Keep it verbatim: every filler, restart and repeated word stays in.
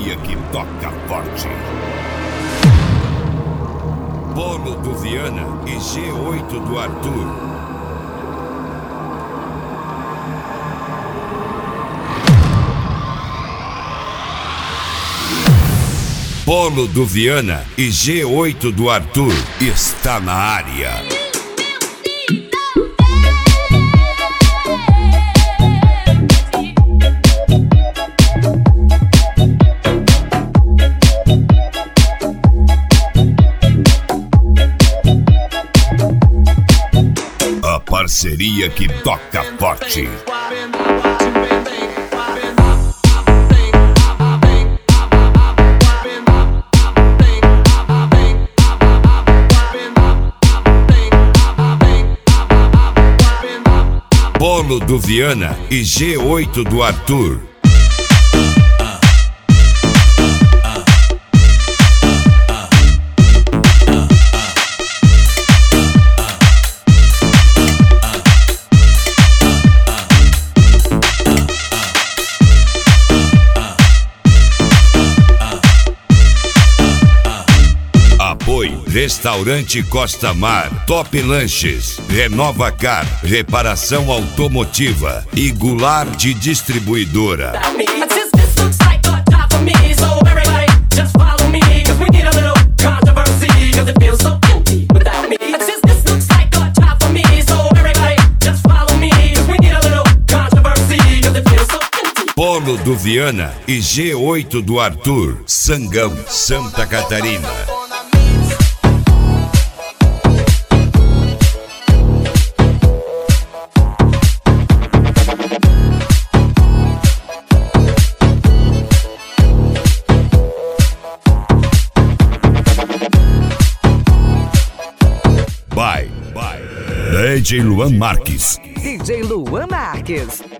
parceria que toca forte. Polo do Viana e G oito do Arthur. Polo do Viana e G oito do Arthur está na área. A parceria que toca forte. Polo do Viana e G oito do Arthur. Apoio Restaurante Costa Mar, Top Lanches, Renova Car, Reparação Automotiva e Goulart de Distribuidora. Polo do Viana e G oito do Arthur, Sangão, Santa Catarina. By, by D J Luan Marques. D J Luan Marques.